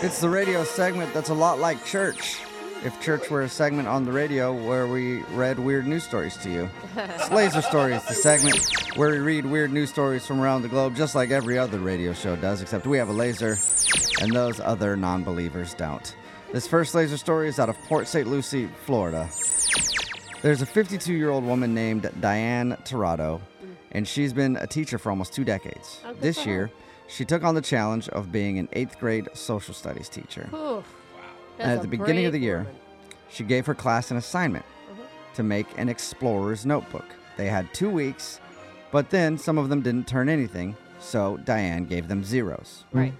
It's the radio segment that's a lot like church. If church were a segment on the radio where we read weird news stories to you. It's Laser Stories, the segment where we read weird news stories from around the globe, just like every other radio show does, except we have a laser, and those other non-believers don't. This first laser story is out of Port St. Lucie, Florida. There's a 52-year-old woman named Diane Tirado, and she's been a teacher for almost 2 decades. This year, she took on the challenge of being an 8th grade social studies teacher. Oof. And at the beginning of the year, she gave her class an assignment to make an explorer's notebook. They had 2 weeks, but then some of them didn't turn anything, so Diane gave them zeros. Right.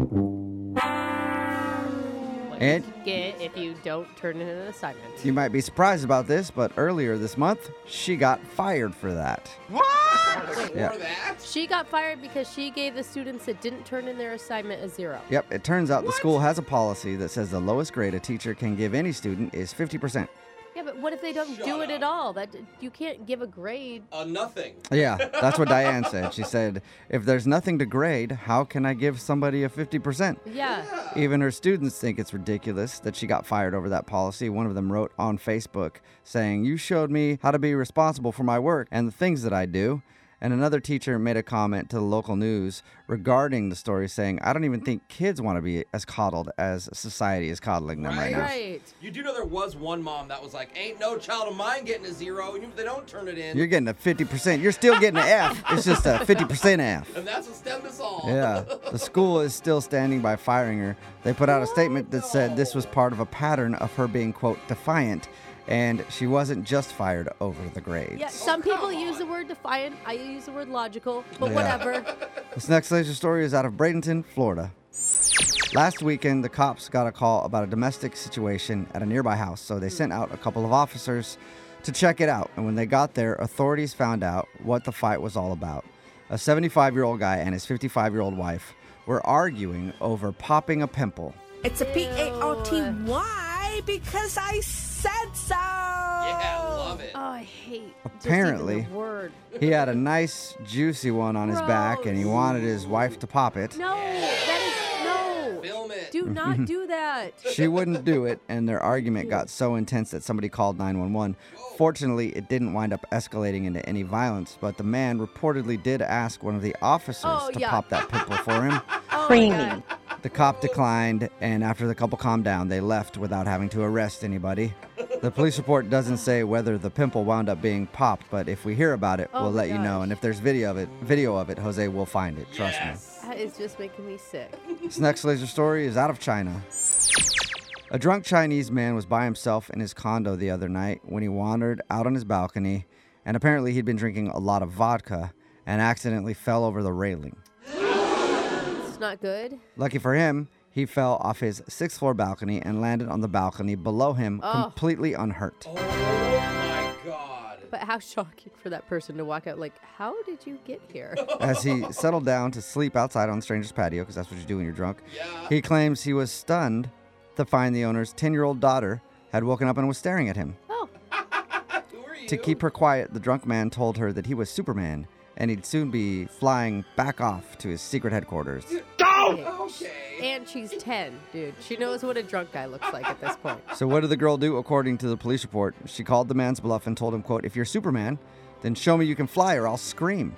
And you get if you don't turn in an assignment. you might be surprised about this, but earlier this month, she got fired for that. Wait, Yeah. she got fired because she gave the students that didn't turn in their assignment a 0. Yep, it turns out the school has a policy that says the lowest grade a teacher can give any student is 50%. Yeah, but what if they don't do it at all? That you can't give a grade. Nothing. Yeah, that's what Diane said. She said, if there's nothing to grade, how can I give somebody a 50%? Yeah. Even her students think it's ridiculous that she got fired over that policy. One of them wrote on Facebook saying, "You showed me how to be responsible for my work and the things that I do." And another teacher made a comment to the local news regarding the story saying, "I don't even think kids want to be as coddled as society is coddling them right now." Right. You do know there was one mom that was like, ain't no child of mine getting a 0, even if they don't turn it in. You're getting a 50%. You're still getting an F. It's just a 50% F. And that's what stemmed us all. Yeah. The school is still standing by firing her. They put out a statement that said this was part of a pattern of her being, quote, defiant. And she wasn't just fired over the grades. Yeah, some people use the word defiant. I use the word logical, but whatever. This next laser story is out of Bradenton, Florida. Last weekend, the cops got a call about a domestic situation at a nearby house, so they sent out a couple of officers to check it out. And when they got there, authorities found out what the fight was all about. A 75-year-old guy and his 55-year-old wife were arguing over popping a pimple. It's a P-A-R-T-Y because I said so. Yeah, love it. Oh, I hate Apparently, just even the word. He had a nice, juicy one on his back, and he wanted his wife to pop it. No, that is no. Film it. Do not do that. She wouldn't do it, and their argument got so intense that somebody called 911. Fortunately, it didn't wind up escalating into any violence, but the man reportedly did ask one of the officers to pop that pimple for him. Creamy. The cop declined, and after the couple calmed down, they left without having to arrest anybody. The police report doesn't say whether the pimple wound up being popped, but if we hear about it, we'll let you know. And if there's video of it, Jose will find it. Trust me. That is just making me sick. This next laser story is out of China. A drunk Chinese man was by himself in his condo the other night when he wandered out on his balcony, and apparently he'd been drinking a lot of vodka and accidentally fell over the railing. It's not good. Lucky for him, he fell off his 6th floor balcony and landed on the balcony below him, completely unhurt. Oh my God. But how shocking for that person to walk out like, how did you get here? As he settled down to sleep outside on the stranger's patio, because that's what you do when you're drunk, he claims he was stunned to find the owner's 10-year-old daughter had woken up and was staring at him. Oh. Who are you? To keep her quiet, the drunk man told her that he was Superman, and he'd soon be flying back off to his secret headquarters. Okay. And she's 10, dude. She knows what a drunk guy looks like at this point. So what did the girl do? According to the police report, she called the man's bluff and told him, quote, "If you're Superman, then show me you can fly or I'll scream."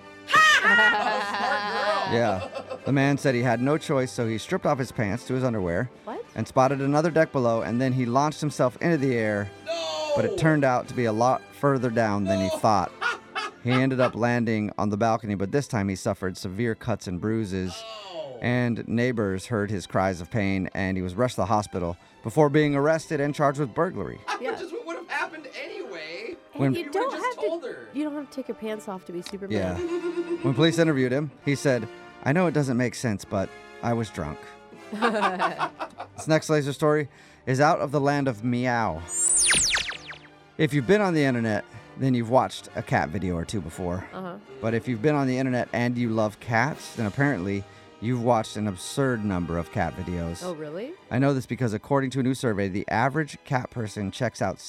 Yeah. The man said he had no choice, so he stripped off his pants to his underwear and spotted another deck below, and then he launched himself into the air. No! But it turned out to be a lot further down than he thought. He ended up landing on the balcony, but this time he suffered severe cuts and bruises. And neighbors heard his cries of pain, and he was rushed to the hospital before being arrested and charged with burglary. Yeah. Which is what would have happened anyway. When- you You don't would've have just told her. You don't have to take your pants off to be Superman. Yeah. When police interviewed him, he said, "I know it doesn't make sense, but I was drunk." This next laser story is out of the land of meow. If you've been on the internet, then you've watched a cat video or two before. But if you've been on the internet and you love cats, then apparently you've watched an absurd number of cat videos. Oh, really? I know this because according to a new survey, the average cat person checks out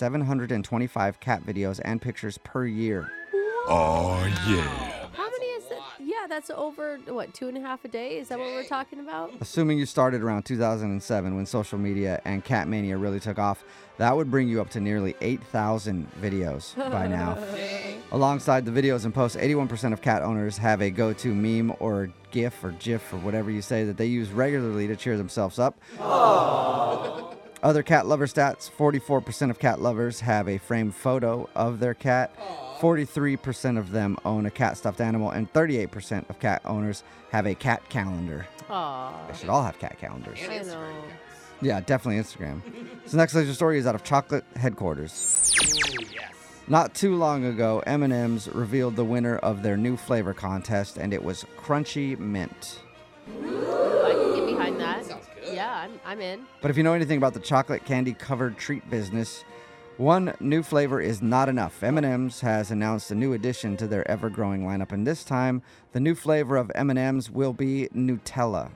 725 cat videos and pictures per year. Oh, yeah. How many is it? Yeah, Yeah, that's over, what, 2.5 a day? Is that what we're talking about? Assuming you started around 2007 when social media and cat mania really took off, that would bring you up to nearly 8,000 videos by now. Alongside the videos and posts, 81% of cat owners have a go-to meme or GIF or GIF or whatever you say that they use regularly to cheer themselves up. Aww. Other cat lover stats, 44% of cat lovers have a framed photo of their cat. 43% of them own a cat stuffed animal, and 38% of cat owners have a cat calendar. Aw. They should all have cat calendars. And I Instagram know. accounts. Yeah, definitely Instagram. This next laser story is out of Chocolate Headquarters. Ooh, yes. Not too long ago, M&M's revealed the winner of their new flavor contest, and it was Crunchy Mint. Ooh, I can get behind that. Sounds good. Yeah, I'm in. But if you know anything about the chocolate candy-covered treat business, one new flavor is not enough. M&M's has announced a new addition to their ever-growing lineup, and this time, the new flavor of M&M's will be Nutella.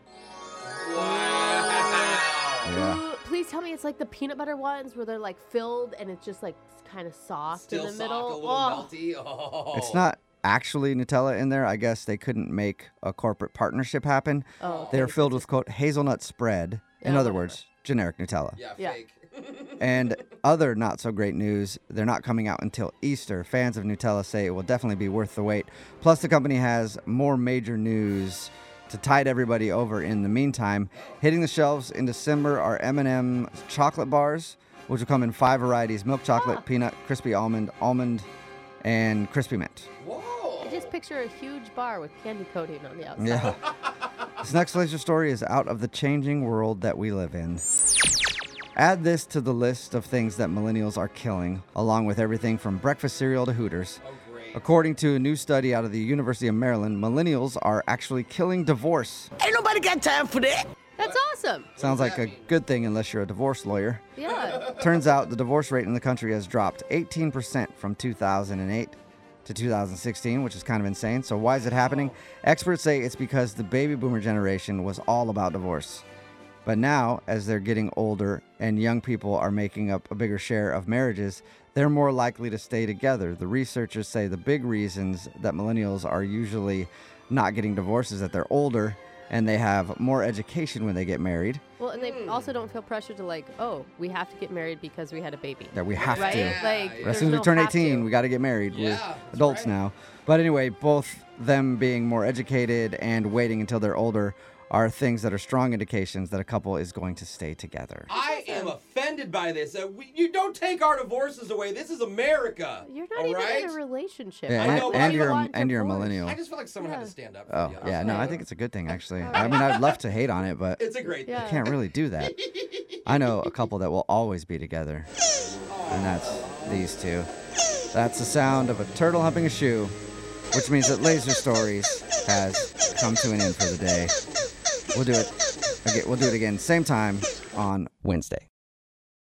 Wow. Yeah. Ooh, please tell me it's like the peanut butter ones where they're like filled and it's just like kind of soft Still in the soft, middle. a little Oh. melty. Oh. It's not actually Nutella in there. I guess they couldn't make a corporate partnership happen. Oh, They are okay. filled with, quote, hazelnut spread. In Yeah. other words, generic Nutella. Yeah, Yeah. fake. And other not so great news, they're not coming out until Easter. Fans of Nutella say it will definitely be worth the wait. Plus, the company has more major news to tide everybody over in the meantime. Hitting the shelves in December are M&M chocolate bars, which will come in 5 varieties: milk chocolate, peanut, crispy almond, and crispy mint. Whoa. I just picture a huge bar with candy coating on the outside. Yeah. This next laser story is out of the changing world that we live in. Add this to the list of things that millennials are killing, along with everything from breakfast cereal to Hooters. Oh, great. According to a new study out of the University of Maryland, millennials are actually killing divorce. Ain't nobody got time for that. That's awesome. Sounds like a good thing unless you're a divorce lawyer. Yeah. Turns out the divorce rate in the country has dropped 18% from 2008 to 2016, which is kind of insane. So why is it happening? Experts say it's because the baby boomer generation was all about divorce. But now, as they're getting older and young people are making up a bigger share of marriages, they're more likely to stay together. The researchers say the big reasons that millennials are usually not getting divorced is that they're older and they have more education when they get married. Well, and they also don't feel pressure to like, oh, we have to get married because we had a baby. That we have Right? to. Yeah, Like, yeah. As there's soon as we no turn have 18, to. we got to get married. Yeah, We're that's adults right. now. But anyway, both them being more educated and waiting until they're older are things that are strong indications that a couple is going to stay together. I am offended by this. You don't take our divorces away. This is America. You're not all even right? in a relationship. Yeah, I and, know, but and I you're want and you're a divorce. millennial. I just feel like someone had to stand up for Oh, the other yeah, side. no, I think it's a good thing, actually. I mean, I'd love to hate on it, but It's a great Yeah. thing. can't really do that. I know a couple that will always be together, and that's these two. That's the sound of a turtle humping a shoe, which means that Laser Stories has come to an end for the day. We'll do it again, same time on Wednesday.